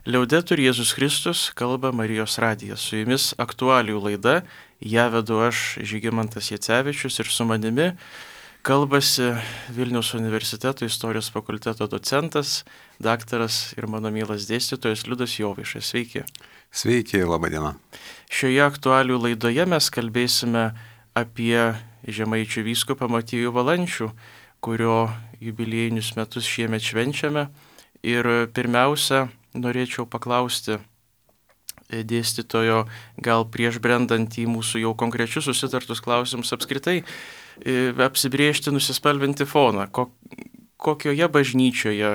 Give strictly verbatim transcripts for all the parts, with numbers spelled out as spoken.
Liaudetur Jėzus Kristus, kalba Marijos radijas. Su jumis aktualijų laida, ją vedu aš, Žygimantas Jacevičius, ir su manimi kalbasi Vilniaus universiteto istorijos fakulteto docentas, daktaras ir mano mielas dėstytojas Liudas Jovaišas. Sveiki. Sveiki, laba diena. Šioje aktualijų laidoje mes kalbėsime apie žemaičių vyskupą Motiejų Valančių, kurio jubiliejinius metus šiemet švenčiame. Ir pirmiausia, norėčiau paklausti dėstytojo, gal prieš brendant į mūsų jau konkrečius susitartus klausimus apskritai, apsibriežti, nusispalvinti foną. Kokioje bažnyčioje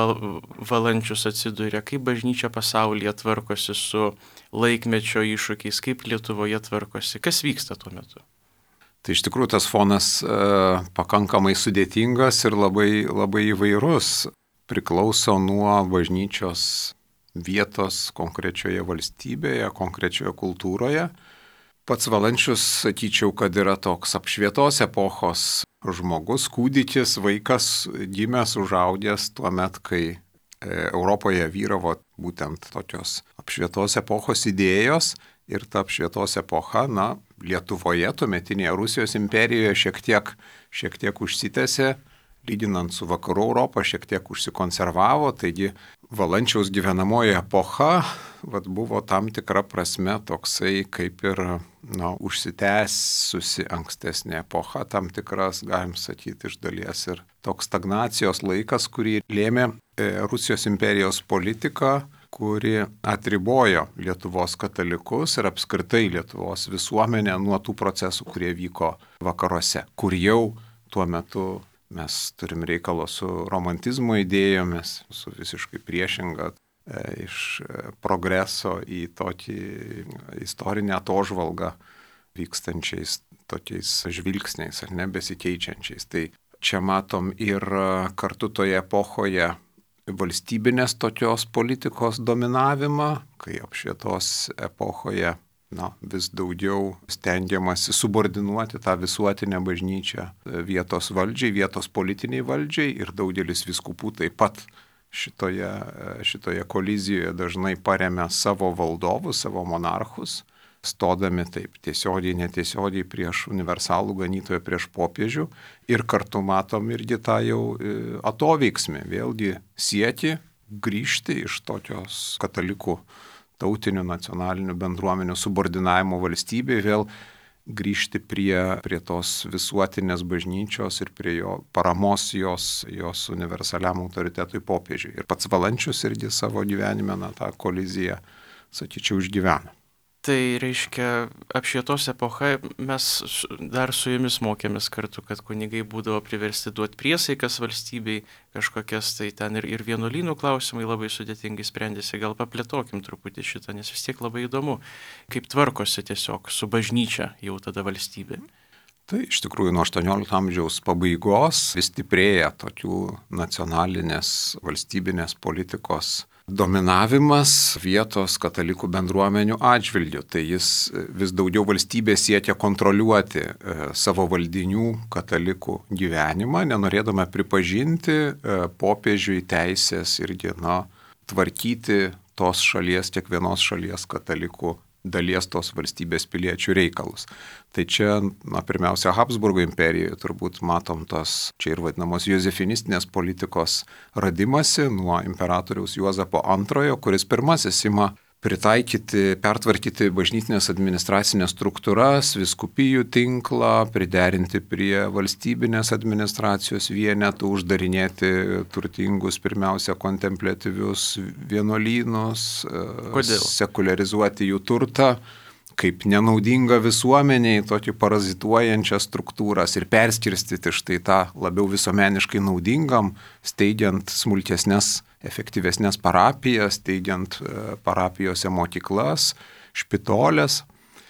Valančius atsiduria, kaip bažnyčia pasaulyje tvarkosi su laikmečio iššūkiais, kaip Lietuvoje tvarkosi, kas vyksta tuo metu? Tai iš tikrųjų tas fonas e, pakankamai sudėtingas ir labai, labai įvairus. Priklauso nuo bažnyčios vietos konkrečioje valstybėje, konkrečioje kultūroje. Pats Valančius, sakyčiau, kad yra toks apšvietos epochos žmogus, kūdikis, vaikas, gimęs, užaugęs tuo met, kai Europoje vyravo būtent tokios apšvietos epochos idėjos. Ir ta apšvietos epocha, na, Lietuvoje, tuometinėje Rusijos imperijoje šiek tiek, šiek tiek užsitęsė, lyginant su Vakarų Europą, šiek tiek užsikonservavo, taigi Valančiaus gyvenamoji epocha vat, buvo tam tikra prasme toksai kaip ir na, užsitęsusi ankstesnė epocha, tam tikras, galim sakyti, iš dalies ir toks stagnacijos laikas, kurį lėmė e, Rusijos imperijos politika, kuri atribojo Lietuvos katalikus ir apskritai Lietuvos visuomenę nuo tų procesų, kurie vyko vakaruose, kur jau tuo metu mes turim reikalo su romantizmo idėjomis, su visiškai priešinga e, iš progreso į tokį istorinę atožvalgą vykstančiais tokiais žvilgsniais ar ne besikeičiančiais. Tai čia matom ir kartu toje epochoje valstybinės tokios politikos dominavimą, kai apšvietos epochoje na, vis daugiau stengiamasi subordinuoti tą visuotinę bažnyčią vietos valdžiai, vietos politiniai valdžiai ir daugelis vyskupų taip pat šitoje, šitoje kolizijoje dažnai paremia savo valdovus, savo monarchus, stodami taip tiesiogiai, netiesiogiai prieš universalų ganytoją, prieš popiežių ir kartu matom irgi tą jau atoveiksmį, vėlgi siekį grįžti iš tokios katalikų tautinių nacionalinių bendruomenių subordinavimo valstybei, vėl grįžti prie, prie tos visuotinės bažnyčios ir prie jo paramos jos, jos universaliam autoritetui popiežiui. Ir pats Valančius irgi savo gyvenime na, tą koliziją, sakyčiau, išgyveno. Tai reiškia, apšvietos epocha, mes dar su jumis mokėmės kartu, kad kunigai būdavo priversti duoti priesaikas valstybei, kažkokias tai ten ir, ir vienuolynų klausimai labai sudėtingai sprendėsi. Gal paplėtokim truputį šitą, nes vis tiek labai įdomu, kaip tvarkosi tiesiog su bažnyčia jau tada valstybė. Tai iš tikrųjų nuo aštuoniolikto amžiaus pabaigos vis stiprėja tokių nacionalinės valstybinės politikos dominavimas vietos katalikų bendruomenių atžvilgiu. Tai jis vis daugiau valstybė siekia kontroliuoti e, savo valdinių katalikų gyvenimą, nenorėdama pripažinti e, popiežiui teisės irgi na, tvarkyti tos šalies, kiekvienos šalies katalikų dalies tos valstybės piliečių reikalus. Tai čia, na, pirmiausia, Habsburgo imperijoje turbūt matom tos čia ir vadinamos jozefinistinės politikos radimasi nuo imperatoriaus Juozapo antrojo, kuris pirmasis ima pritaikyti, pertvarkyti bažnytinės administracinės struktūras, vyskupijų tinklą, priderinti prie valstybinės administracijos vienetų, uždarinėti turtingus, pirmiausia, kontempliatyvius vienuolynus, Kodėl? Sekuliarizuoti jų turtą, kaip nenaudinga visuomeniai, tokį parazituojančias struktūras ir perskirstyti štai tą labiau visuomeniškai naudingam, steigiant smulkesnės efektyvesnės parapijas, teigiant parapijose mokyklas, špitolės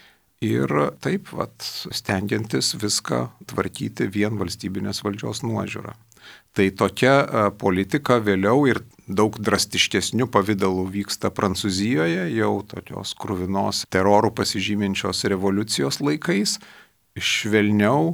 ir taip vat, stengiantis viską tvarkyti vien valstybinės valdžios nuožiūrą. Tai tokia politika vėliau ir daug drastiškesnių pavydalų vyksta Prancūzijoje, jau tokios kruvinos terorų pasižyminčios revoliucijos laikais, švelniau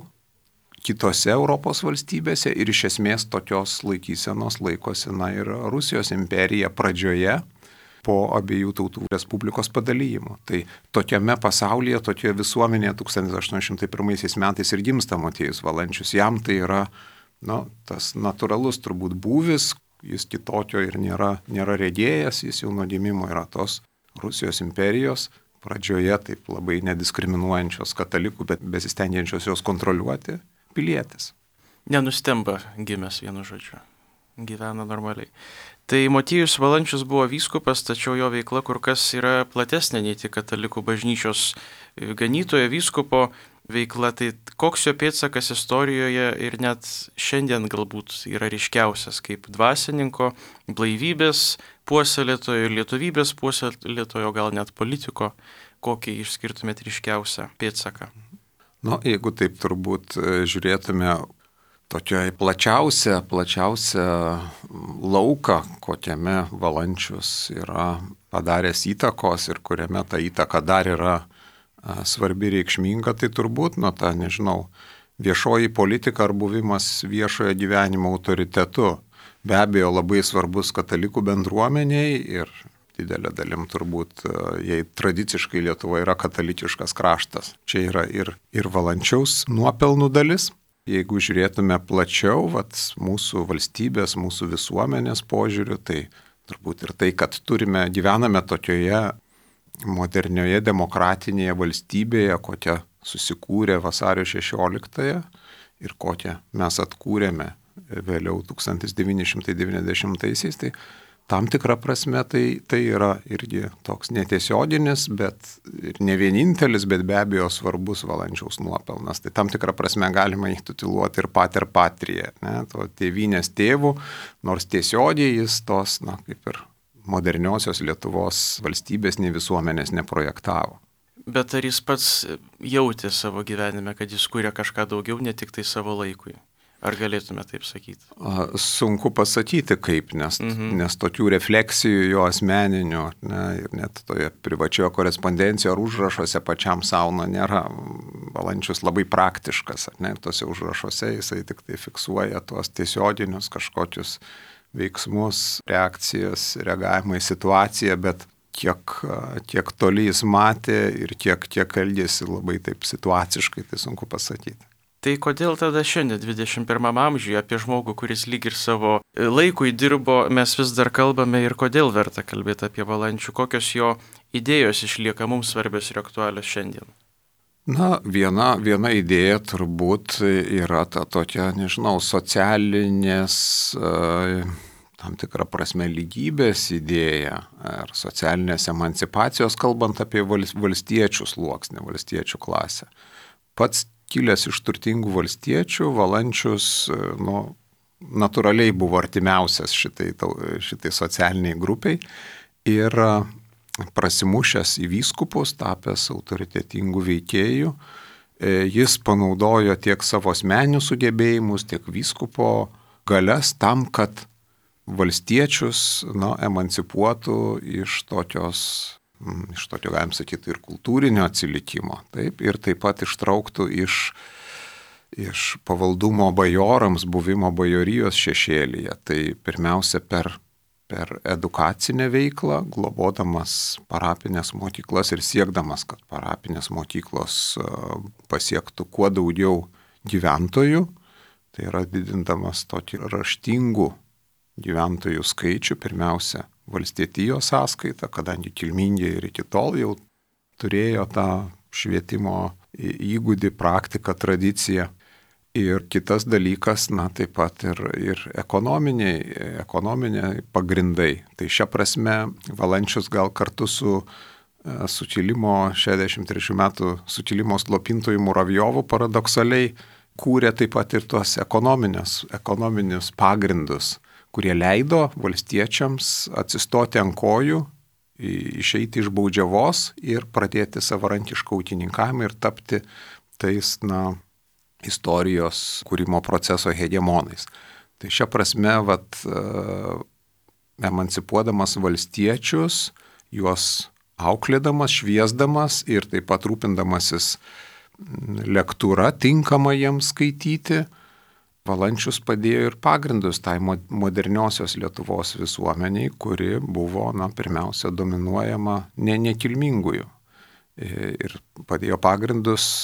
kitose Europos valstybėse ir iš esmės tokios laikysenos laikosi na, ir Rusijos imperija pradžioje, po abiejų tautų respublikos padalijimo. Tai tokiame pasaulyje, tokioje visuomenėje tūkstantis aštuoni šimtai pirmaisiais metais ir gimsta Motiejus Valančius. Jam tai yra nu, tas natūralus turbūt būvis, jis kitokio ir nėra, nėra regėjęs, jis jau nuo gimimo yra tos Rusijos imperijos, pradžioje taip labai nediskriminuojančios katalikų, bet besistengiančios jos kontroliuoti pilietis. Nenustemba gimęs vienu žodžiu, gyvena normaliai. Tai Motiejus Valančius buvo vyskupas, tačiau jo veikla kur kas yra platesnė nei tik katalikų bažnyčios ganytojo vyskupo veikla. Tai koks jo pėdsakas istorijoje ir net šiandien galbūt yra ryškiausias kaip dvasininko, blaivybės puoselėtojo ir lietuvybės puoselėtojo, gal net politiko, kokį išskirtumėt ryškiausią pėdsaką? Nu, jeigu taip turbūt žiūrėtume tokioj plačiausia, plačiausia lauką, kokiame Valančius yra padaręs įtakos ir kuriame ta įtaka dar yra svarbi reikšminga, tai turbūt, nu, ta, nežinau, viešoji politika ar buvimas viešojo gyvenimo autoritetu. Be abejo, labai svarbus katalikų bendruomeniai ir didelė dalim turbūt, jei tradiciškai Lietuva yra katalikiškas kraštas. Čia yra ir, ir Valančiaus nuopelnų dalis. Jeigu žiūrėtume plačiau, vat, mūsų valstybės, mūsų visuomenės požiūriu, tai turbūt ir tai, kad turime, gyvename tokioje modernioje demokratinėje valstybėje, kokią susikūrė vasario šešioliktąją ir kokią mes atkūrėme vėliau tūkstantis devyni šimtai devyniasdešimtaisiais, tai tam tikrą prasme tai, tai yra irgi toks netiesioginis, bet ir ne vienintelis, bet be abejo svarbus Valančiaus nuopelnas. Tai tam tikrą prasme galima jį tituluoti ir pater patria, ne, to tėvynės tėvų, nors tiesiogiai jis tos, na, kaip ir moderniosios Lietuvos valstybės nei visuomenės neprojektavo. Bet ar jis pats jautė savo gyvenime, kad jis kūrė kažką daugiau, ne tik tai savo laikui? Ar galėtume taip sakyti? Sunku pasakyti kaip, nes, mhm. nes tokių refleksijų jo asmeninių, ne, ir net toje privačioje korespondencijoje ar užrašuose pačiam sauna nėra. Valančius labai praktiškas, ne, tose užrašuose jisai tik tai fiksuoja tuos tiesioginius kažkokius veiksmus, reakcijas, reagavimą į situaciją, bet kiek, kiek toli jis matė ir kiek, kiek elgėsi labai taip situaciškai, tai sunku pasakyti. Tai kodėl tada šiandien dvidešimt pirmame amžiuje apie žmogų, kuris lyg ir savo laikui dirbo, mes vis dar kalbame ir kodėl verta kalbėti apie Valančių, kokios jo idėjos išlieka mums svarbios ir aktualios šiandien? Na, viena, viena idėja turbūt yra ta tokia, nežinau, socialinės, tam tikrą prasme lygybės idėja ar socialinės emancipacijos, kalbant apie valstiečių sluoksnį, valstiečių klasę. Pats kilęs iš turtingų valstiečių, Valančius nu, natūraliai buvo artimiausias šitai, šitai socialiniai grupiai ir prasimušęs į vyskupus, tapęs autoritetingų veikėjų, jis panaudojo tiek savo asmeninius sugebėjimus, tiek vyskupo galias tam, kad valstiečius nu, emancipuotų iš tokios iš tokio, galim sakyti, ir kultūrinio atsilikimo, taip, ir taip pat ištrauktų iš, iš pavaldumo bajorams buvimo bajorijos šešėlyje. Tai pirmiausia per, per edukacinę veiklą, globodamas parapinės mokyklas ir siekdamas, kad parapinės mokyklos pasiektų kuo daugiau gyventojų, tai yra didindamas tokį raštingų gyventojų skaičių, pirmiausia, valstietijos sąskaita, kadangi kilmingieji ir iki tol jau turėjo tą švietimo įgūdį, praktiką, tradiciją. Ir kitas dalykas, na, taip pat ir, ir ekonominiai, ekonominiai pagrindai. Tai šia prasme Valančius gal kartu su sukilimo šešiasdešimt trečių metų sukilimo slopintojų Muravjovu paradoksaliai kūrė taip pat ir tuos ekonominius pagrindus, kurie leido valstiečiams atsistoti ant kojų, išeiti iš baudžiavos ir pradėti savarankišką ūkininkavimą ir tapti tais, na, istorijos kūrimo proceso hegemonais. Tai šia prasme, vat, emancipuodamas valstiečius, juos auklėdamas, šviesdamas ir taip pat rūpindamasis lektūra tinkama jiems skaityti, Valančius padėjo ir pagrindus tai moderniosios Lietuvos visuomeniai, kuri buvo, na, pirmiausia, dominuojama ne nekilmingųjų. Ir padėjo pagrindus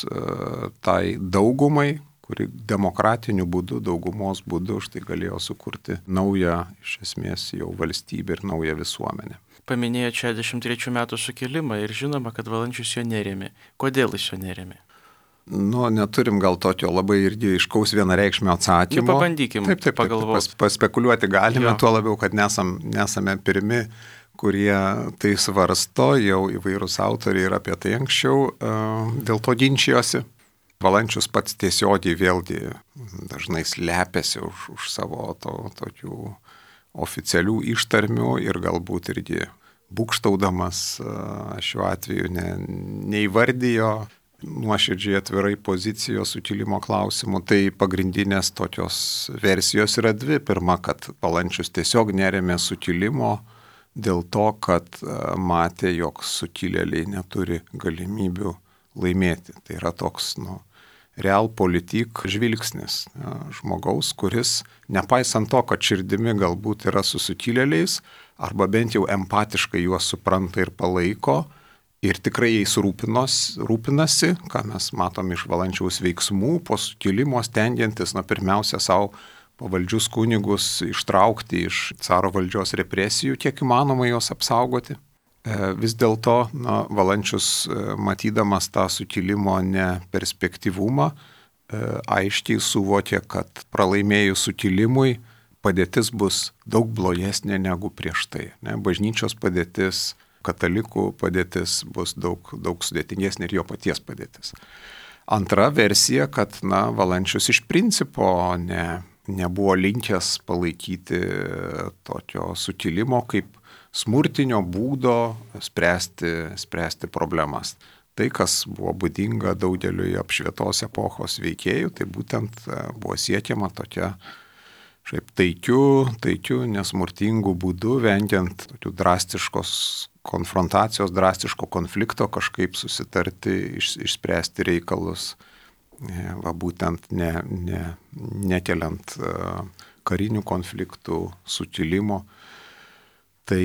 tai daugumai, kuri demokratiniu būdu, daugumos būdu štai galėjo sukurti naują, iš esmės, jau valstybę ir naują visuomenę. Paminėjo šešiasdešimt trečių metų sukilimą ir žinoma, kad Valančius jo nerėmė. Kodėl jis jo nerėmė? Nu, neturim gal tokio labai irgi aiškaus vienareikšmio atsakymo. Nu, pabandykim taip, taip, pagalvoti. Pas, paspekuliuoti galime, jo. Tuo labiau, kad nesam, nesame pirmi, kurie tai svarsto, jau įvairūs autoriai ir apie tai anksčiau dėl to ginčijosi. Valančius pats tiesiogiai vėlgi dažnai slepiasi už, už savo to, tokių oficialių ištarmių ir galbūt irgi būgštaudamas šiuo atveju ne, neįvardijo nuoširdžiai atvirai pozicijos sukilimo klausimų. Tai pagrindinės tokios versijos yra dvi. Pirma, kad Valančius tiesiog nerėmė sukilimo dėl to, kad matė, jog sukilėliai neturi galimybių laimėti. Tai yra toks, nu, realpolitik žvilgsnis žmogaus, kuris, nepaisant to, kad širdimi galbūt yra su sukilėliais, arba bent jau empatiškai juos supranta ir palaiko, ir tikrai jais rūpinasi, ką mes matom iš Valančiaus veiksmų, po sukilimo stengiantis, na, pirmiausia, savo pavaldžius kunigus ištraukti iš caro valdžios represijų, kiek įmanoma juos apsaugoti. Vis dėlto, na, Valančius, matydamas tą sukilimo neperspektyvumą, aiškiai suvokė, kad pralaimėjus sukilimui padėtis bus daug blogesnė negu prieš tai. Ne? Bažnyčios padėtis, katalikų padėtis bus daug, daug sudėtingesnė ir jo paties padėtis. Antra versija, kad, na, Valančius iš principo ne, nebuvo linkęs palaikyti tokio sukilimo kaip smurtinio būdo spręsti, spręsti problemas. Tai, kas buvo būdinga daugeliui apšvietos epochos veikėjų, tai būtent buvo siekiama tokia šiaip taikių, taikių, nesmurtingų būdų, vengiant tokių drastiškos konfrontacijos, drastiško konflikto, kažkaip susitarti, iš, išspręsti reikalus, va, būtent ne, ne, nekeliant karinių konfliktų, sukilimo. Tai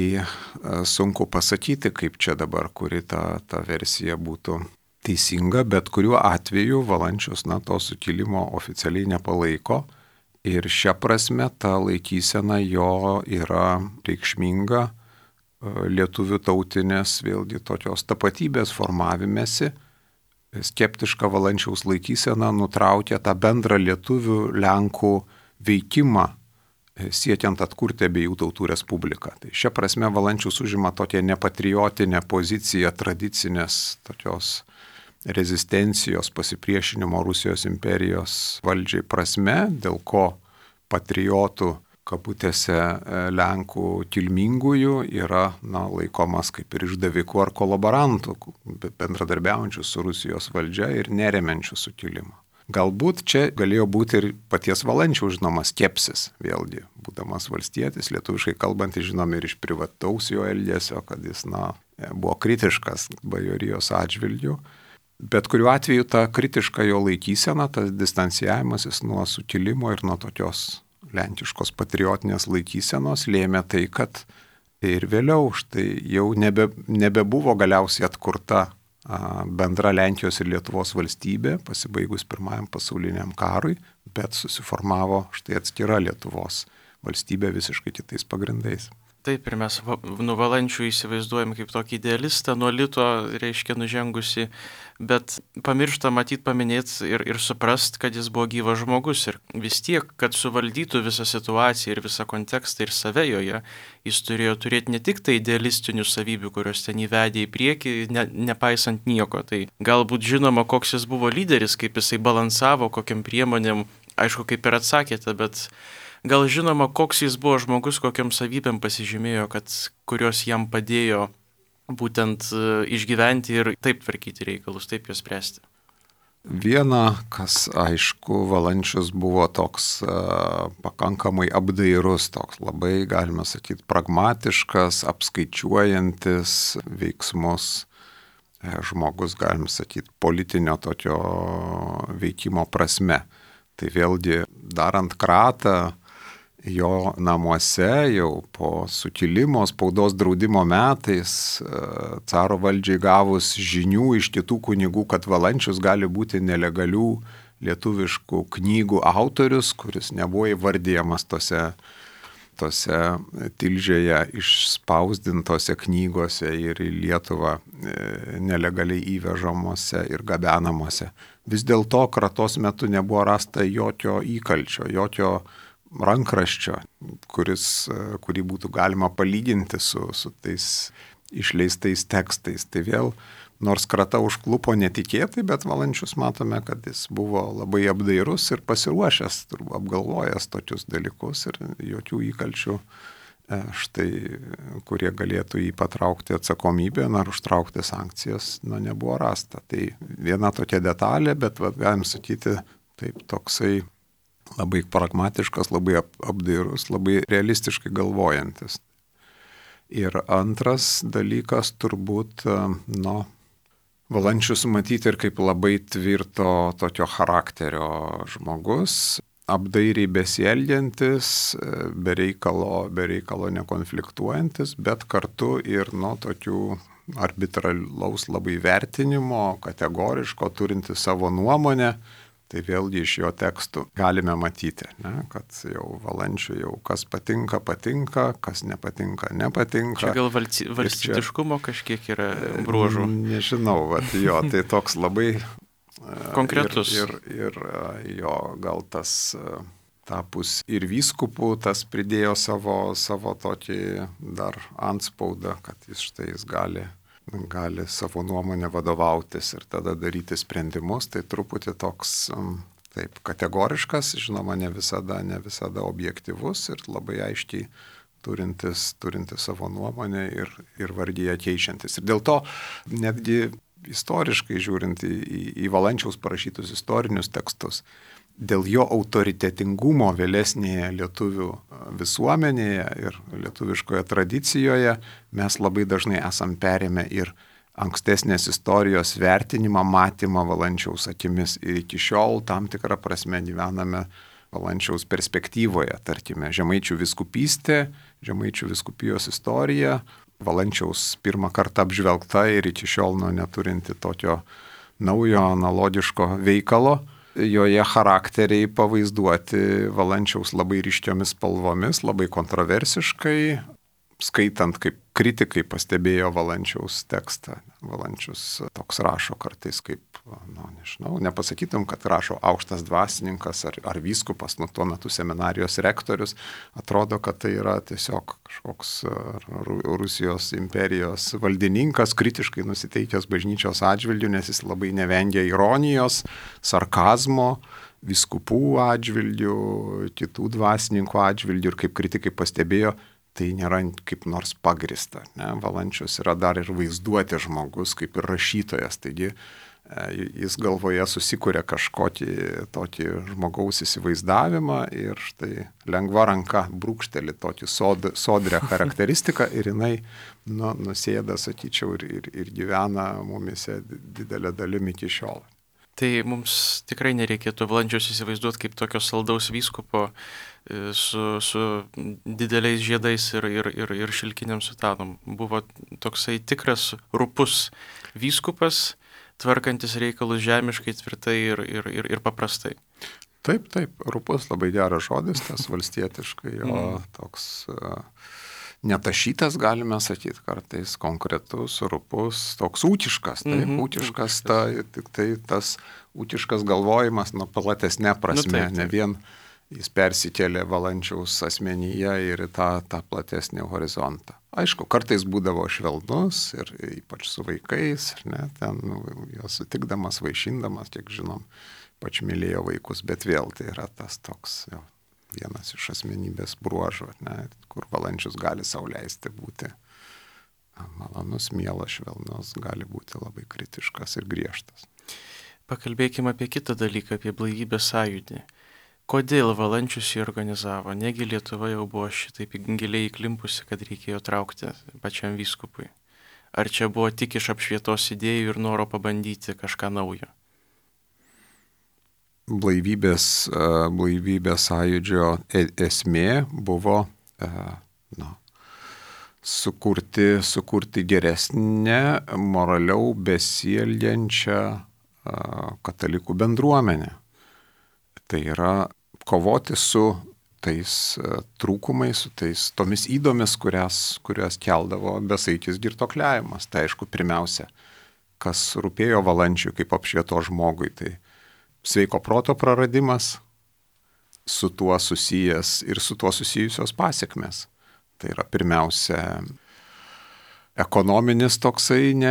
sunku pasakyti, kaip čia dabar, kuri ta, ta versija būtų teisinga, bet kuriuo atveju Valančius, na, to sukilimo oficialiai nepalaiko. Ir šia prasme ta laikysena jo yra reikšminga lietuvių tautinės, vėlgi tokios tapatybės formavimėsi. Skeptiška Valančiaus laikysena nutraukė tą bendrą lietuvių Lenkų veikimą, siekiant atkurti abiejų tautų respubliką. Tai šia prasme Valančius užima tokią nepatriotinę poziciją tradicinės tokios rezistencijos, pasipriešinimo Rusijos imperijos valdžiai prasme, dėl ko patriotų, kabutėse, Lenkų kilmingųjų yra, na, laikomas kaip ir išdavikų ar kolaborantų, bendradarbiaujančių su Rusijos valdžia ir neremiančių sukilimą. Galbūt čia galėjo būti ir paties Valančiaus žinomas skepsis, vėlgi, būdamas valstietis, lietuviškai kalbantis, žinom ir iš privataus jo elgesio, kad jis, na, buvo kritiškas bajorijos atžvilgiu. Bet kuriuo atveju ta kritiška jo laikysena, tas distancijavimasis nuo sukilimo ir nuo tokios lenkiškos patriotinės laikysenos lėmė tai, kad ir vėliau štai jau nebe, nebebuvo galiausiai atkurta a, bendra Lenkijos ir Lietuvos valstybė, pasibaigus Pirmajam pasauliniam karui, bet susiformavo štai atskira Lietuvos valstybė visiškai kitais pagrindais. Taip, ir mes nu, Valančių įsivaizduojam kaip tokį idealistą, nuo lito, reiškia, nužengusi, bet pamiršta matyti, paminėti ir, ir suprast, kad jis buvo gyvas žmogus ir vis tiek, kad suvaldytų visą situaciją ir visą kontekstą ir save joje, jis turėjo turėti ne tik tai idealistinių savybių, kurios ten įvedė į priekį, ne, nepaisant nieko. Tai galbūt žinoma, koks jis buvo lyderis, kaip jisai balansavo, kokiam priemonėm, aišku, kaip ir atsakėte, bet gal žinoma, koks jis buvo žmogus, kokiam savybėm pasižymėjo, kad, kurios jam padėjo būtent išgyventi ir taip tvarkyti reikalus, taip juos spręsti. Viena, kas aišku, Valančius buvo toks uh, pakankamai apdairus, toks labai, galime sakyti, pragmatiškas, apskaičiuojantis veiksmus žmogus, galime sakyti, politinio tokio veikimo prasme. Tai vėlgi darant kratą jo namuose jau po sukilimo spaudos draudimo metais, caro valdžiai gavus žinių iš kitų kunigų, kad Valančius gali būti nelegalių lietuviškų knygų autorius, kuris nebuvo įvardyjamas tose, tose Tilžėje išspausdintose knygose ir į Lietuvą nelegaliai įvežamose ir gabenamose. Vis dėlto kratos metu nebuvo rasta jokio įkalčio, jokio rankraščio, kuris, kurį būtų galima palyginti su, su tais išleistais tekstais. Tai vėl, nors krata užklupo netikėtai, bet Valančius matome, kad jis buvo labai apdairus ir pasiruošęs, apgalvojęs tokius dalykus ir jokių įkalčių, štai, kurie galėtų jį patraukti atsakomybę ar užtraukti sankcijas, nu, nebuvo rasta. Tai viena tokia detalė, bet va, galim sakyti, taip toksai labai pragmatiškas, labai apdairus, labai realistiškai galvojantis. Ir antras dalykas turbūt, nu, Valančius matyti ir kaip labai tvirto tokio charakterio žmogus, apdairiai besielgiantis, be reikalo, be reikalo nekonfliktuojantis, bet kartu ir nuo tokių arbitralaus labai vertinimo, kategoriško, turinti savo nuomonę. Tai vėlgi iš jo tekstų galime matyti, ne, kad jau Valančiui jau kas patinka, patinka, kas nepatinka, nepatinka. Čia gal valci, valstybiškumo kažkiek yra bruožų? Nežinau, vat, jo, tai toks labai konkretus. Ir, ir, ir jo, gal tas tapus ir vyskupų, tas pridėjo savo, savo tokį dar antspaudą, kad jis štai jis gali... gali savo nuomonę vadovautis ir tada daryti sprendimus, tai truputį toks taip kategoriškas, žinoma, ne visada, ne visada objektyvus ir labai aiškiai turintis, turintis savo nuomonę ir, ir vardyje keičiantis. Ir dėl to netgi istoriškai žiūrint į, į, į Valančiaus parašytus istorinius tekstus, dėl jo autoritetingumo vėlesnėje lietuvių visuomenėje ir lietuviškoje tradicijoje mes labai dažnai esam perėmę ir ankstesnės istorijos vertinimą, matymą Valančiaus akimis. Ir iki šiol tam tikrą prasme gyvename Valančiaus perspektyvoje. Tarkime, Žemaičių vyskupystė, Žemaičių vyskupijos istorija, Valančiaus pirmą kartą apžvelgta ir iki šiol nu, neturinti tokio naujo analogiško veikalo. Joje charakteriai pavaizduoti Valančiaus labai ryškiomis spalvomis, labai kontroversiškai, skaitant kaip kritikai pastebėjo Valančiaus tekstą. Valančius toks rašo kartais kaip, nu, nežinau, nepasakytum, kad rašo aukštas dvasininkas ar, ar vyskupas, nu tuo metu seminarijos rektorius. Atrodo, kad tai yra tiesiog kažkoks Rusijos imperijos valdininkas, kritiškai nusiteikęs bažnyčios atžvilgių, nes jis labai nevengia ironijos, sarkazmo, vyskupų atžvilgių, kitų dvasininkų atžvilgių ir kaip kritikai pastebėjo, tai nėra kaip nors pagrista. Ne? Valančius yra dar ir vaizduotė žmogus, kaip ir rašytojas. Taigi jis galvoje susikuria kažkokį tokį žmogaus įsivaizdavimą ir štai lengva ranka brūkšteli tokį sod, sodrę charakteristiką ir jinai nu, nusėda, sakyčiau, ir, ir, ir gyvena mumise didelę dalimi iki šiol. Tai mums tikrai nereikėtų Valančiaus įsivaizduoti kaip tokio saldaus vyskupo su, su dideliais žiedais ir, ir, ir, ir šilkiniam sutanom. Buvo toksai tikras rupus vyskupas, tvarkantis reikalus žemiškai, tvirtai ir, ir, ir, ir paprastai. Taip, taip, rupus labai geras žodis, tas valstietiškai, o mm. toks... Uh... netašytas, galime sakyti, kartais konkretus, rupus, toks ūkiškas, taip, mm-hmm. ūkiškas, ta, tik tai tas ūkiškas galvojimas, nu, platesnė prasme, nu, taip, taip. Ne vien jis persikėlė Valančiaus asmenyje ir į tą, tą platesnį horizontą. Aišku, kartais būdavo švelnus ir ypač su vaikais, ne, ten nu, juos sutikdamas, vaišindamas, kiek žinom, pač mylėjo vaikus, bet vėl tai yra tas toks, jau, vienas iš asmenybės bruožų, ne, kur Valančius gali sau leisti būti malonus, mielas, švelnus, gali būti labai kritiškas ir griežtas. Pakalbėkime apie kitą dalyką, apie blaivybės sąjūdį. Kodėl Valančius jį organizavo? Negi Lietuva jau buvo šitaip giliai įklimpusi, kad reikėjo traukti pačiam vyskupui? Ar čia buvo tik iš apšvietos idėjų ir noro pabandyti kažką naujo? blaivybės, blaivybės sąjūdžio esmė buvo na, sukurti, sukurti geresnę, moraliau besielgiančią katalikų bendruomenę. Tai yra kovoti su tais trūkumais, su tais tomis įdomis, kurias, kurias keldavo besaikis girtuokliavimas. Tai aišku, pirmiausia, kas rūpėjo Valančiui kaip apšvieto žmogui, tai sveiko proto praradimas, su tuo susijęs ir su tuo susijusios pasiekmes. Tai yra pirmiausia ekonominis toksai ne,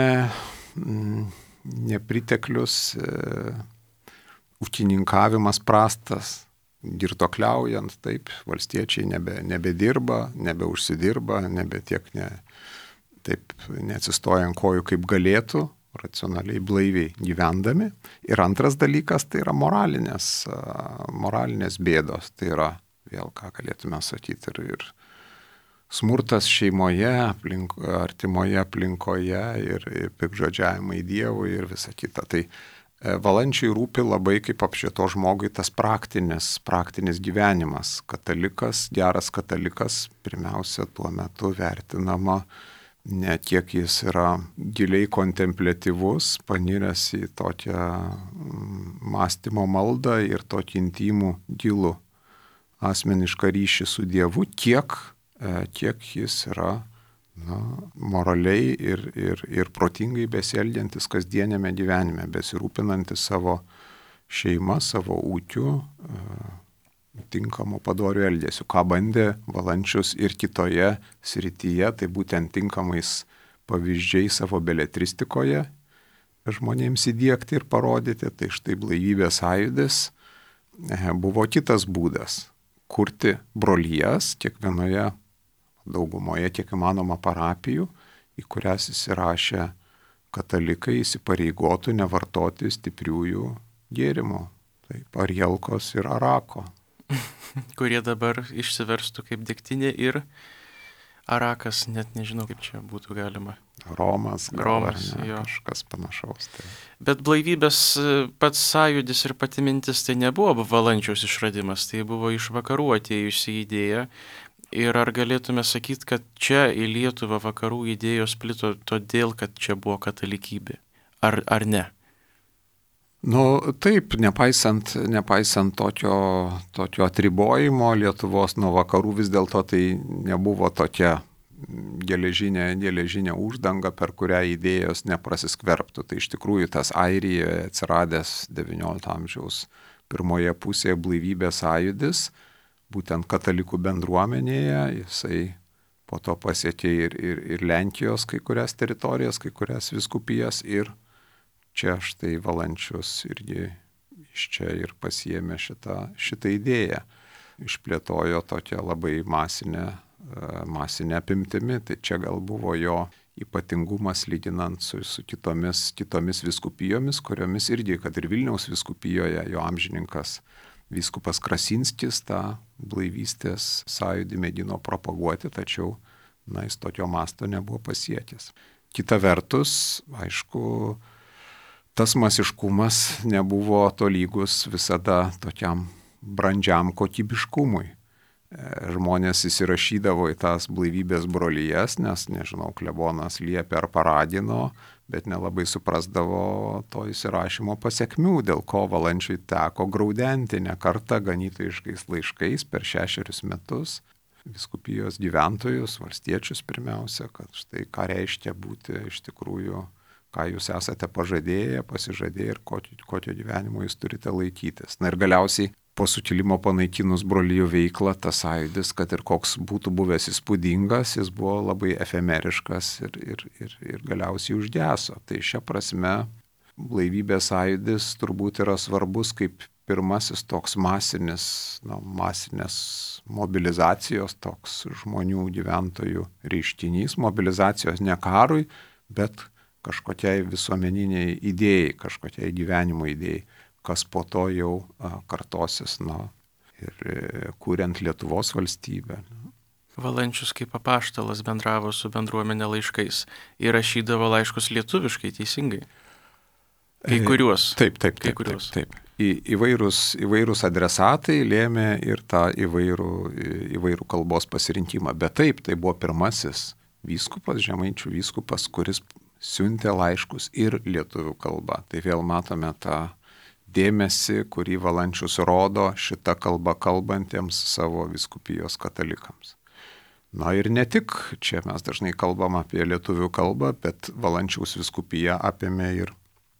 nepriteklius, e, ūkininkavimas prastas, girtuokliaujant, taip, valstiečiai nebe, nebedirba, nebeužsidirba, nebe tiek ne, taip neatsistoja ant kojų kaip galėtų, racionaliai blaiviai gyvendami. Ir antras dalykas tai yra moralinės, moralinės bėdos. Tai yra, vėl ką galėtume sakyti, ir, ir smurtas šeimoje, aplink, artimoje aplinkoje ir, ir piktžodžiavimai Dievui ir visa kita. Tai Valančiui rūpi labai kaip apšvieto žmogui tas praktinis, praktinis gyvenimas. Katalikas, geras katalikas, pirmiausia tuo metu vertinama ne kiek jis yra giliai kontempliatyvus, paniręs į tokią mąstymo maldą ir tokį intimų, gilų asmenišką ryšį su Dievu, kiek, kiek jis yra na, moraliai ir, ir, ir protingai besielgiantis kasdienėme gyvenime, besirūpinantis savo šeimą, savo ūkiu, tinkamų padorių elgesių. Ką bandė Valančius ir kitoje srityje, tai būtent tinkamais pavyzdžiais savo beletristikoje žmonėms įdiegti ir parodyti. Tai štai blaivybės sąjūdis buvo kitas būdas - kurti brolijas kiekvienoje daugumoje, kiek įmanoma parapijų, į kurias įsirašę katalikai įsipareigotų nevartoti stipriųjų gėrimų. Taip, arielkos ir arako. Kurie dabar išsiverstų kaip degtinė ir arakas, net nežinau, kaip čia būtų galima. Romas, gal, Romas, ne, jo. Kažkas panašaus. Tai. Bet blaivybės pats sąjūdis ir pati mintis tai nebuvo Valančiaus išradimas, tai buvo iš vakarų atėjusi idėja. Ir ar galėtume sakyti, kad čia į Lietuvą vakarų idėjos plito todėl, kad čia buvo katalikybė? Ar, ar ne? Nu, taip, nepaisant, nepaisant tokio, tokio atribojimo Lietuvos nuo vakarų, vis dėlto tai nebuvo tokia geležinė, geležinė uždanga, per kurią idėjos neprasiskverbtų. Tai iš tikrųjų tas Airijoje atsiradęs devyniolikto amžiaus pirmoje pusėje blaivybės sąjūdis, būtent katalikų bendruomenėje, jisai po to pasiekė ir, ir, ir Lenkijos kai kurias teritorijas, kai kurias viskupijas ir čia štai Valančius irgi iš čia ir pasiėmė šitą, šitą idėją. Išplėtojo tokią labai masinę, masinę apimtimi, tai čia gal buvo jo ypatingumas lyginant su, su kitomis, kitomis viskupijomis, kuriomis irgi, kad ir Vilniaus viskupijoje jo amžininkas vyskupas Krasinskis tą blaivystės sąjūdį mėgino propaguoti, tačiau na, jis tokio masto nebuvo pasiekęs. Kita vertus, aišku, tas masiškumas nebuvo tolygus visada tokiam brandžiam kokybiškumui. Žmonės įsirašydavo į tas blaivybės brolijas, nes, nežinau, klebonas liepė ar paragino, bet nelabai suprasdavo to įsirašymo pasiekmių, dėl ko Valančiui teko graudenti ne kartą ganytojiškais laiškais per šešerius metus viskupijos gyventojus, valstiečius pirmiausia, kad štai ką reiškia būti iš tikrųjų, ką jūs esate pažadėję, pasižadėję ir kokio, kokio gyvenimo jūs turite laikytis. Na ir galiausiai po sukilimo panaikinus brolijų veiklą, tas sąjūdis, kad ir koks būtų buvęs įspūdingas, jis buvo labai efemeriškas ir, ir, ir, ir galiausiai užgeso. Tai šia prasme blaivybės sąjūdis turbūt yra svarbus kaip pirmasis toks masinis, na, masinės mobilizacijos, toks žmonių gyventojų reiškinys, mobilizacijos ne karui, bet kažkokiai visuomeniniai idėjai, kažkokiai gyvenimo idėjai, kas po to jau kartosis, na, ir kuriant Lietuvos valstybę. Valančius kaip apaštalas bendravo su bendruomenė laiškais ir rašydavo laiškus lietuviškai, teisingai? Kai kuriuos. Taip, taip, Kai taip. kuriuos. taip, taip. Į, įvairūs, įvairūs adresatai lėmė ir tą įvairų, įvairų kalbos pasirinkimą. Bet taip, tai buvo pirmasis vyskupas, Žemaičių vyskupas, kuris siuntė laiškus ir lietuvių kalba. Tai vėl matome tą dėmesį, kurį Valančius rodo šitą kalbą kalbantiems savo vyskupijos katalikams. Na ir ne tik, čia mes dažnai kalbam apie lietuvių kalbą, bet Valančiaus vyskupija apėmė ir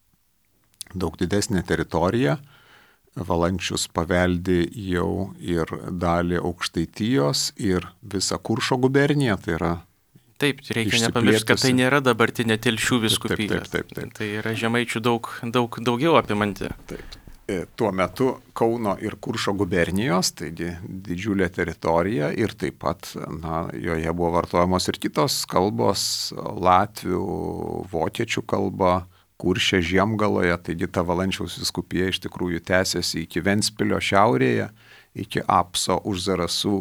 daug didesnė teritorija. Valančius paveldė jau ir dalį Aukštaitijos ir visą Kuršo guberniją, tai yra Taip, reikia nepamiršti, kad tai nėra dabartinė Telšių vyskupija. Taip, taip, taip, taip. Tai yra Žemaičių daug, daug daugiau apimanti. Taip. Tuo metu Kauno ir Kuršo gubernijos, taigi didžiulė teritorija ir taip pat na, joje buvo vartojamos ir kitos kalbos, latvių, vokiečių kalba, Kuršė Žiemgaloje, taigi ta Valančiaus vyskupija iš tikrųjų tęsiasi iki Ventspilio šiaurėje, iki Apso už Zarasų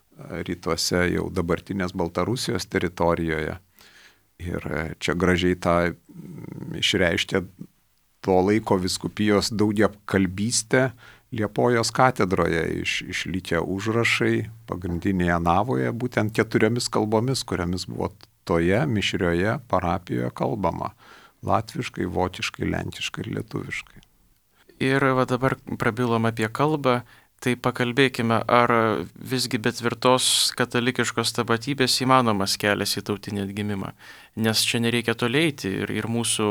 rytuose jau dabartinės Baltarusijos teritorijoje. Ir čia gražiai tą išreiškė to laiko vyskupijos daugiakalbystę Liepojos katedroje iš, išlikę užrašai pagrindinėje navoje, būtent keturiomis kalbomis, kuriomis buvo toje mišrioje parapijoje kalbama. Latviškai, vokiškai, lenkiškai ir lietuviškai. Ir va dabar prabilom apie kalbą, tai pakalbėkime, ar visgi be tvirtos katalikiškos tapatybės įmanomas kelias į tautinį atgimimą. Nes čia nereikia tolėti ir, ir mūsų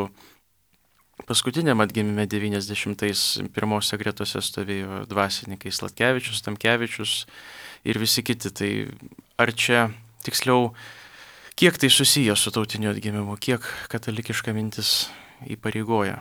paskutiniam atgimime devyniasdešimtais pirmose gretose stovėjo dvasininkai Sladkevičius, Tamkevičius ir visi kiti. Tai ar čia tiksliau, kiek tai susiję su tautiniu atgimimu, kiek katalikiška mintis įpareigoja?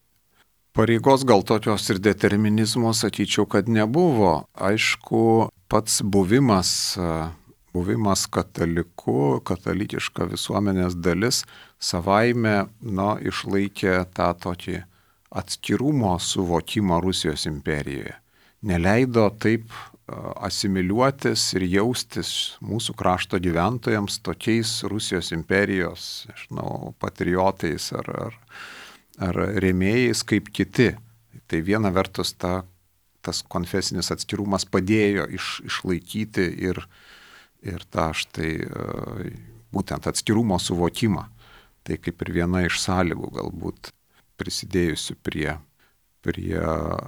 Pareigos gal tokios ir determinizmo, sakyčiau, kad nebuvo. Aišku, pats buvimas, buvimas kataliku, katalikiška visuomenės dalis savaime na, išlaikė tą tokį atskirumo suvokimą Rusijos imperijoje. Neleido taip asimiliuotis ir jaustis mūsų krašto gyventojams tokiais Rusijos imperijos, žinau, patriotais ar, ar, ar rėmėjais kaip kiti. Tai viena vertus ta, tas konfesinis atskirumas padėjo iš, išlaikyti ir, ir tą štai būtent atskirumo suvokimą. Tai kaip ir viena iš sąlygų galbūt prisidėjusių prie, prie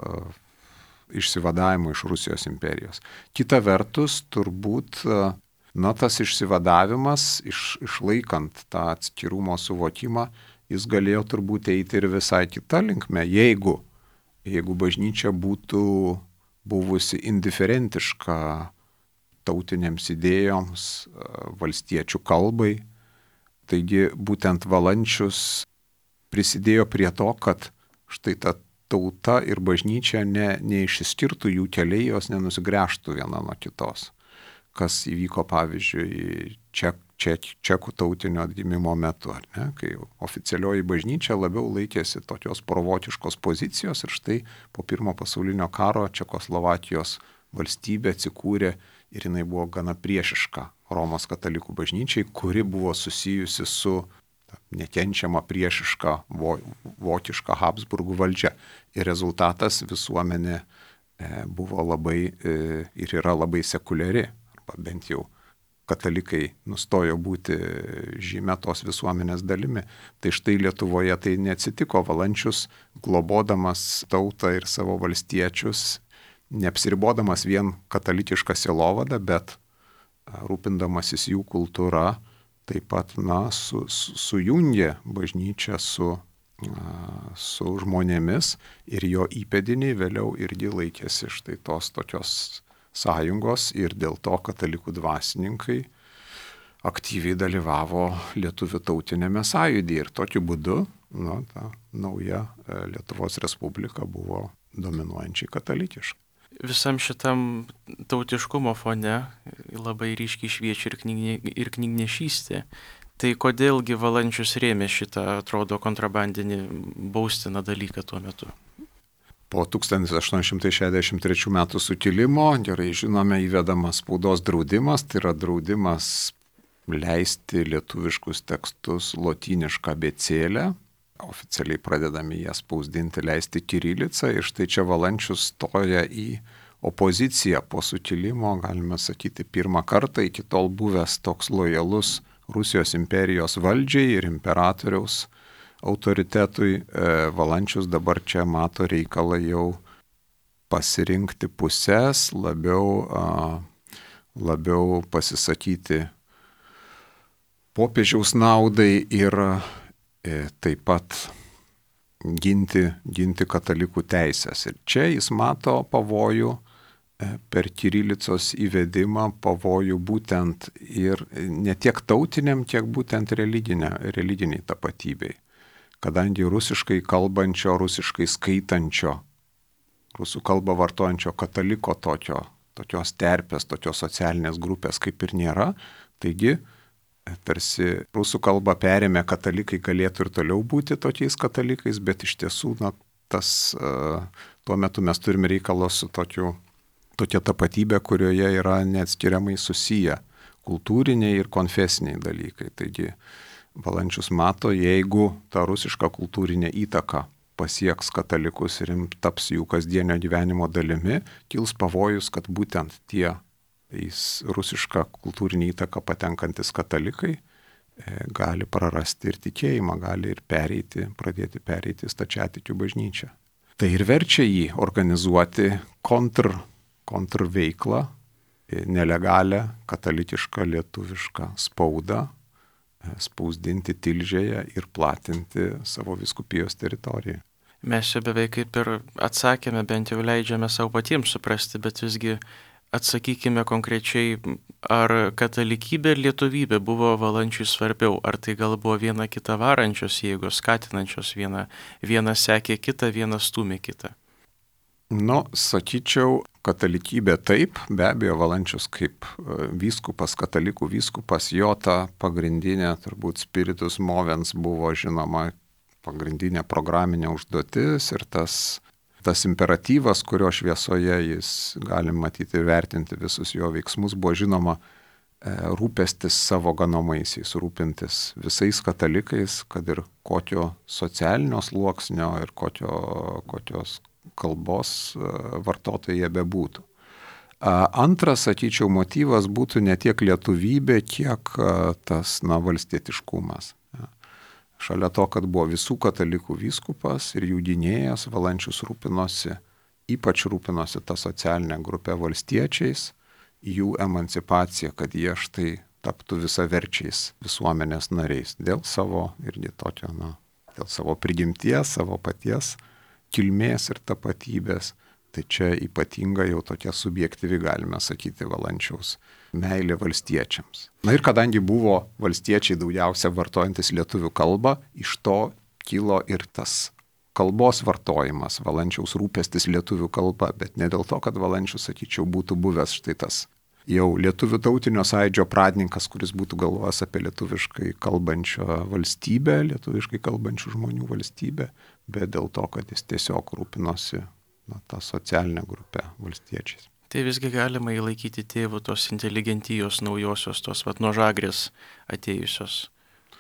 išsivadavimo iš Rusijos imperijos. Kita vertus, turbūt, na, tas išsivadavimas, iš, išlaikant tą atskirumo suvokimą, jis galėjo turbūt eiti ir visai kitą linkmę, jeigu, jeigu bažnyčia būtų buvusi indiferentiška tautinėms idėjoms, valstiečių kalbai. Taigi būtent Valančius prisidėjo prie to, kad štai ta tauta ir bažnyčia ne, neišsiskirtų, jų keliai jos nenusigręžtų viena nuo kitos. Kas įvyko, pavyzdžiui, ček, ček, čekų tautinio atgimimo metu, ar ne? Kai oficialioji bažnyčia labiau laikėsi tokios provokiškos pozicijos ir štai po pirmo pasaulinio karo Čekoslovakijos valstybė atsikūrė ir jinai buvo gana priešiška Romos katalikų bažnyčiai, kuri buvo susijusi su nekenčiama priešiška vo, vokiška Habsburgų valdžia. Ir rezultatas visuomenė e, buvo labai e, ir yra labai sekuliari, arba bent jau katalikai nustojo būti žymia tos visuomenės dalimi. Tai štai Lietuvoje tai neatsitiko. Valančius, globodamas tautą ir savo valstiečius, neapsiribodamas vien katalikišką sielovadą, bet rūpindamasis jų kultūra, taip pat na, su, su, sujungė bažnyčią su, su žmonėmis ir jo įpėdiniai vėliau irgi laikėsi štai tos tokios sąjungos ir dėl to katalikų dvasininkai aktyviai dalyvavo Lietuvių tautinėme sąjūdyje ir tokiu būdu na, ta nauja Lietuvos Respublika buvo dominuojančiai katalikiška. Visam šitam tautiškumo fone labai ryškiai šviečia ir, knygne, ir knygnešystė. Tai kodėlgi Valančius rėmė šitą, atrodo, kontrabandinį baustiną dalyką tuo metu? Po tūkstantis aštuoni šimtai šešiasdešimt trečių metų sukilimo, gerai žinome, įvedamas spaudos draudimas, tai yra draudimas leisti lietuviškus tekstus lotynišką abėcėlę. oficialiai pradedami ją spausdinti, leisti kirilicą ir štai čia Valančius stoja į opoziciją po sukilimo, galime sakyti, pirmą kartą iki tol buvęs toks lojalus Rusijos imperijos valdžiai ir imperatoriaus autoritetui. Valančius dabar čia mato reikalą jau pasirinkti pusės, labiau, labiau pasisakyti popiežiaus naudai ir taip pat ginti, ginti katalikų teisės. Ir čia jis mato pavojų per kirilicos įvedimą, pavojų būtent ir ne tiek tautiniam, tiek būtent religiniai tapatybei. Kadangi rusiškai kalbančio, rusiškai skaitančio, rusų kalbą vartojančio kataliko tokio, tokios terpės, tokios socialinės grupės kaip ir nėra, taigi tarsi rusų kalbą perėmė katalikai, galėtų ir toliau būti tokiais katalikais, bet iš tiesų, na, tas, tuo metu mes turime reikalą su tokiu, tokia tapatybė, kurioje yra neatskiriamai susiję kultūriniai ir konfesiniai dalykai. Taigi Valančius mato, jeigu ta rusiška kultūrinė įtaka pasieks katalikus ir taps jų kasdienio gyvenimo dalimi, kils pavojus, kad būtent tie į rusišką kultūrinį įtaką patenkantis katalikai gali prarasti ir tikėjimą, gali ir pereiti, pradėti pereiti stačiatikių bažnyčią. Tai ir verčia jį organizuoti kontr, kontrveiklą, nelegalią katalikišką lietuvišką spaudą, spausdinti Tilžėje ir platinti savo vyskupijos teritoriją. Mes čia beveik kaip ir atsakėme, bent jau leidžiame savo patiems suprasti, bet visgi atsakykime konkrečiai, ar katalikybė ir lietuvybė buvo Valančiui svarbiau, ar tai gal buvo viena kita varančios jėgos, skatinančios vieną, vieną sekė kitą, vieną stūmė kitą. Nu, sakyčiau, katalikybė taip, be abejo, Valančius kaip vyskupas, katalikų vyskupas, jo ta pagrindinė, turbūt spiritus movens buvo žinoma pagrindinė programinė užduotis ir tas, tas imperatyvas, kurio šviesoje jis gali matyti ir vertinti visus jo veiksmus, buvo žinoma rūpestis savo ganomaisiais, rūpintis visais katalikais, kad ir kokio socialinio sluoksnio ir kokio, kokios kalbos vartotojai bebūtų. Antras, sakyčiau, motyvas būtų ne tiek lietuvybė, kiek tas, na, valstietiškumas. Šalia to, kad buvo visų katalikų vyskupas ir jų gynėjas, Valančius rūpinosi, ypač rūpinosi tą socialinę grupę valstiečiais, jų emancipacija, kad jie štai taptų visaverčiais visuomenės nariais dėl savo irgi tokio, na, dėl savo prigimties, savo paties kilmės ir tapatybės. Tai čia ypatinga jau tokia subjektyvi, galime sakyti, Valančiaus meilė valstiečiams. Na ir kadangi buvo valstiečiai daugiausia vartojantis lietuvių kalbą, iš to kilo ir tas kalbos vartojimas, Valančiaus rūpestis lietuvių kalba, bet ne dėl to, kad Valančius, sakyčiau, būtų buvęs štai tas jau lietuvių tautinio sąjūdžio pradininkas, kuris būtų galvojęs apie lietuviškai kalbančią valstybę, lietuviškai kalbančių žmonių valstybę, bet dėl to, kad jis tiesiog rūpinosi, na, tą socialinę grupę valstiečiais. Tai visgi galima įlaikyti tėvų tos inteligentijos naujosios, tos vat nuo Žagrės atėjusios.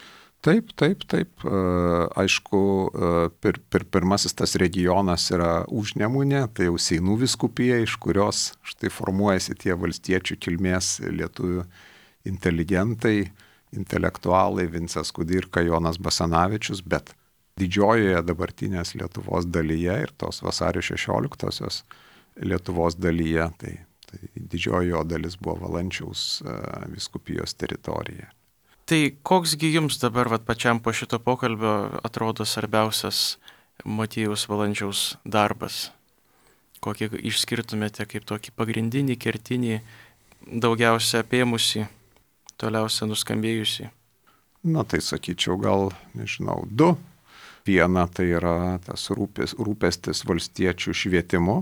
Taip, taip, taip. Aišku, pir, pir, pirmasis tas regionas yra Užnemunė, tai jau Seinų vyskupija, iš kurios štai formuojasi tie valstiečių kilmės lietuvių inteligentai, intelektualai, Vincas Kudirka, Jonas Basanavičius, bet didžiojoje dabartinės Lietuvos dalyje ir tos vasario šešioliktosios Lietuvos dalyje, tai, tai didžiojo dalis buvo Valančiaus vyskupijos teritorija. Tai koksgi jums dabar vat, pačiam po šito pokalbio atrodo svarbiausias Motiejaus Valančiaus darbas? Kokį išskirtumėte kaip tokį pagrindinį, kertinį, daugiausia apėmusį, toliausia nuskambėjusį? Na tai sakyčiau gal, nežinau, du. Viena tai yra tas rūpes, rūpestis valstiečių švietimu,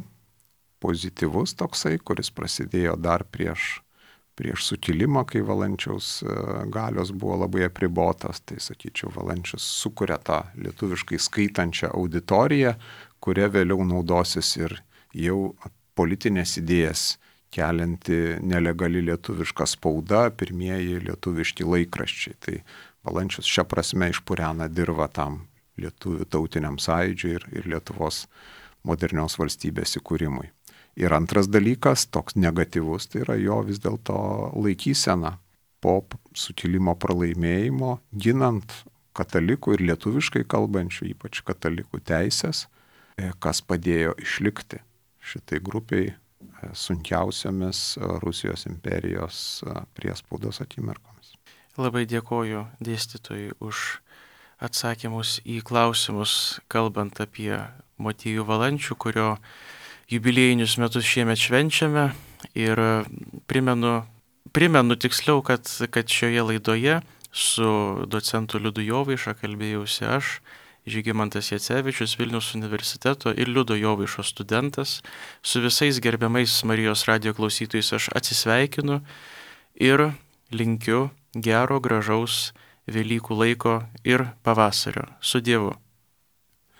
pozityvus toksai, kuris prasidėjo dar prieš, prieš sukilimą, kai Valančiaus galios buvo labai apribotas. Tai sakyčiau, Valančius sukuria tą lietuviškai skaitančią auditoriją, kuria vėliau naudosis ir jau politinės idėjas kelianti nelegali lietuviška spauda, pirmieji lietuviški laikraščiai. Tai Valančius šią prasme išpurena dirvą tam lietuvių tautiniam sąjūdžiui ir, ir Lietuvos modernios valstybės įkūrimui. Ir antras dalykas, toks negatyvus, tai yra jo vis dėlto laikysena po sukilimo pralaimėjimo, ginant katalikų ir lietuviškai kalbančių, ypač katalikų teisės, kas padėjo išlikti šitai grupiai sunkiausiamis Rusijos imperijos priespaudos akimirkomis. Labai dėkoju dėstytojui už atsakymus į klausimus, kalbant apie Motiejų Valančių, kurio jubiliejinius metus šiemet švenčiame. Ir primenu, primenu tiksliau, kad, kad šioje laidoje su docentu Liudu Jovaiša kalbėjausi aš, Žygimantas Jacevičius, Vilniaus universiteto ir Liudo Jovaišo studentas. Su visais gerbiamais Marijos radijo klausytojais aš atsisveikinu ir linkiu gero, gražaus Velykų laiko ir pavasario. Su Dievu.